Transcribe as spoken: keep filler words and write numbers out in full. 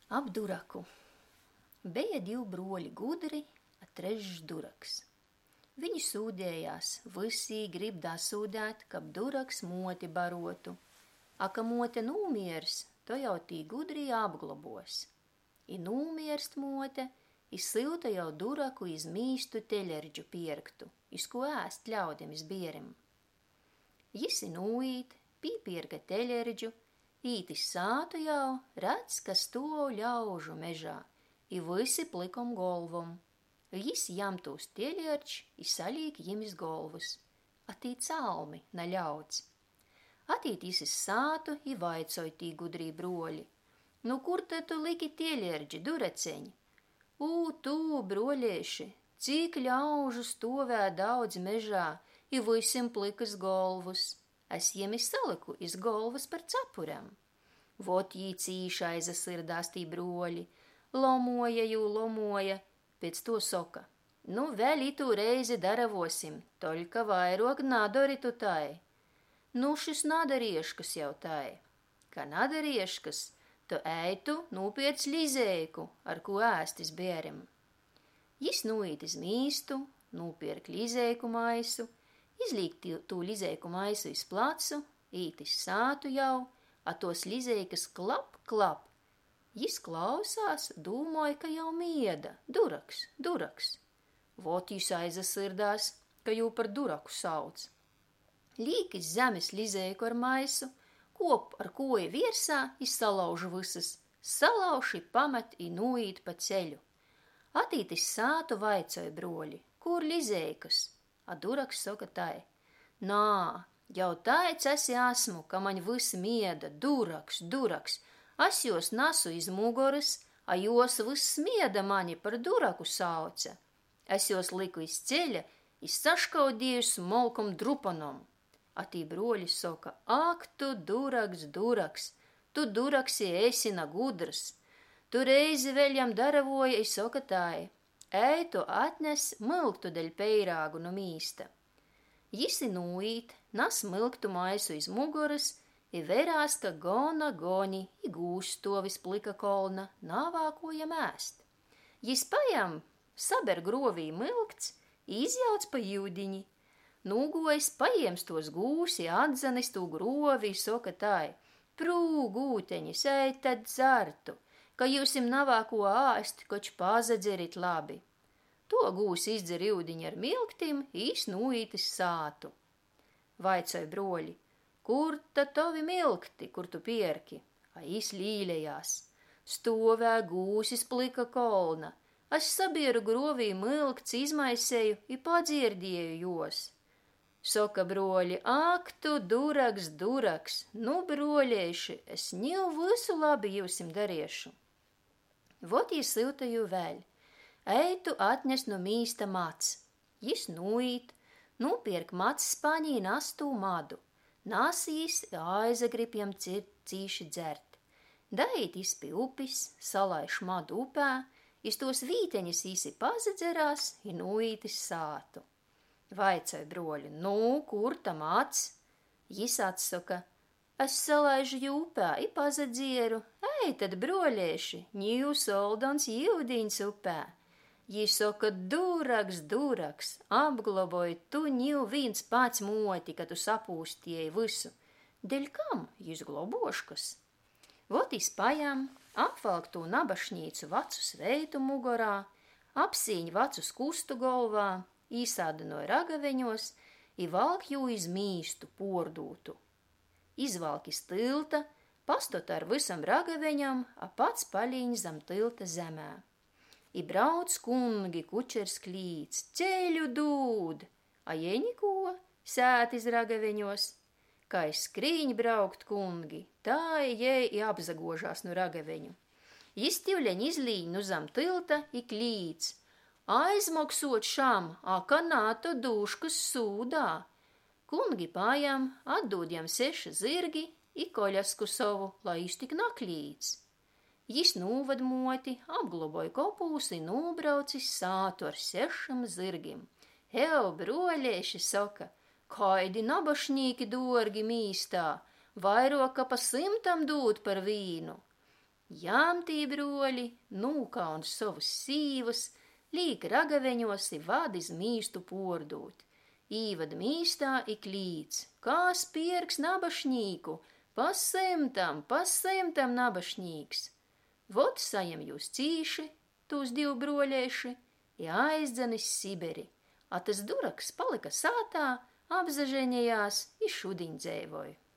Ap duraku. Beja divi broļi gudri, a trešs duraks. Viņi sūdējās, visi grib dasūdēt, kab duraks moti barotu. A ka mote nūmiers, to jau tī gudri apglobos. I nūmierst mote, i silta jau duraku iz mīstu teļerģu pierktu, iz ko ēst ļaudem iz bierim. Jis i nūīt, pīpierka teļerģu, īt iz sātu jau, redz, ka stov ļaužu mežā, i visi plikom golvom. Jis jam tūs teļerģ, i salīk jim iz golvus. Atī calmi, na ļauds. Atīt jis iz sātu, i vaicoj tī gudrī broļi. Nu, kur te tu liki teļerģi, dureceņi? Ū, tū, broļieši, cik ļaužu stovē daudz mežā, i visim plikas golvus. Es jiem izsaliku iz golvas par cepurem. Vot jī cīši aizasirdās tī broļi, lomoja jū lomoja, pēc to soka. Nu, vēl itū reizi daravosim, toļka vairok nadori tu tai. Nu, šis nadarieškas jau tai. Ka nadarieškas, tu eitu nūpiec lizeiku, ar ko ēst iz bierim. Jis nūīt iz mīstu, nūpierk lizeiku maisu, izlīk tū lizeiku maisu iz placu, īt iz sātu jau, a tos lizeikas klap, klap. Jis klausās, dūmoja, ka jau mieda, duraks, duraks. Vot jis aizasirdās, ka jū par duraku sauc. Līk iz zemes lizeiku ar maisu, kop ar koji viersā, i salauž visas, salauši pamet i nūīt pa ceļu. Atīt iz sātu vaicoj broļi, kur lizeikas? A duraks soka tai. Nā, jau taic esi asmu, ka maņ visi mieda, duraks, duraks. Es jos nasu iz mugoras, a jos vis smieda mani par duraku sauca. Es jos liku iz ceļa, iz saškaudījus molkom drupanom. A tī broļi soka, ak tu duraks, duraks, tu duraksi esi na gudrs. Tu reizi vēl jam daravoja, i soka tai. Ej, tu atnes milktu deļ peirāgu no mīsta. Jis i nūīt, nas milktu maisu iz muguras, i verās, ka gona goni, i gūš stovis plika kolna, nāvā ko jam ēst. Jis pajam, saber grovī milkts, izjauc pa jūdiņi. Nūgojs pajiems tos gūsi, atzanis tū grovi, soka tai. Prū, gūteņis, ej tad dzartu, ka jūsim navā ko āst, koč pazadzerit labi. To gūs izdzer jūdiņu ar milktim, īs nūīt iz sātu. Vaicoj broļi, kur tad tovi milkti, kur tu pierki? A īs līlējās. Stovē gūsis plika kolna. Es sabieru grovī milkts, izmaisēju i padzierdieju jos. Soka broļi, ak tu duraks, duraks, nu broļieši, es ņiu visu labi jūsim dariešu. Vot jī siltaju vēl. Ej tu atnes no mīsta mats. Jis nūīt, nūpierk mats spaņī nastū madu. Nasīs aizagrib jam cīši dzert. Daīt jis pi upis, salaiš madu upē, iz tos vīteņas īsi pazadzerās, i nūīt iz sātu. Vaicoj broļi, nu, kur ta mats? Jis atsoka, es salaižu jūpā, i pazadzieru. Ej, tad broļieši, ņīju soldons jūdiņs upē. Jī soka, duraks, duraks, apgloboju, tu ņīju viens pats moti, ka tu sapūstieji visu. Deļ kam jis globoškas? Vot jis pajam, apvalk tū nabašnīcu vacu sveitu mugorā, apsīņ vacu skustu golvā, īsādinoja ragaveņos, i valk jū iz mīstu pordūtu. Izvalk iz tilta, pastot ar visam ragaveņam, a pats paļīņ zam tilta zemē. I brauc kungi, kučers klīts, ceļu dūd, a jeņiko sēt iz ragaveņos. Kā iz skrīņ braukt kungi, tā jei i apzagožās nu ragaveņu. Jis tivļeņ izlīņ nu zam tilta i klīts. Aizmoksot šam, a ka nāto dūškas sūdā. Kungi pājam, atdūd jam seši zirgi i koļasku savu, lai iztik naklīts. Jis nūvad moti, apgloboja kopūs i nūbraucis sātu ar sešam zirgim. Ev, broļieši, soka, kaidi nabašnīki dorgi mīstā, vairāk ka pa simtam dūt par vīnu. Jām tī bruoļi nūkaun sovus sīvus, līk ragaveņos i vadis mīstu pordūt. Īvad mīstā i klīc, kā spierks nabašnīku, pasimtam, pasimtam nabašnīks. Vot sajam jūs cīši, tūs div bruoļieši, i aizdzenis Siberi, a tas Duraks palika sātā, apzaženejās i šudiņ dzeivoja.